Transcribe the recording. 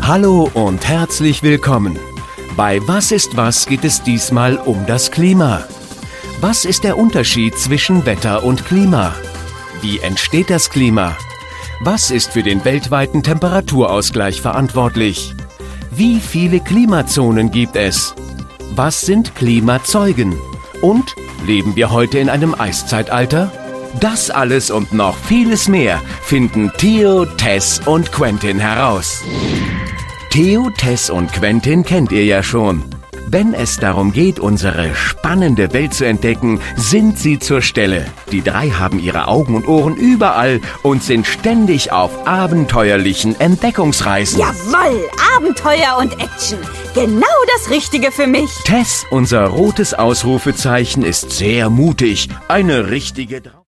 Hallo und herzlich willkommen. Bei Was ist was geht es diesmal um das Klima. Was ist der Unterschied zwischen Wetter und Klima? Wie entsteht das Klima? Was ist für den weltweiten Temperaturausgleich verantwortlich? Wie viele Klimazonen gibt es? Was sind Klimazeugen? Und leben wir heute in einem Eiszeitalter? Das alles und noch vieles mehr finden Theo, Tess und Quentin heraus. Theo, Tess und Quentin kennt ihr ja schon. Wenn es darum geht, unsere spannende Welt zu entdecken, sind sie zur Stelle. Die drei haben ihre Augen und Ohren überall und sind ständig auf abenteuerlichen Entdeckungsreisen. Jawohl, Abenteuer und Action. Genau das Richtige für mich. Tess, unser rotes Ausrufezeichen, ist sehr mutig. Eine richtige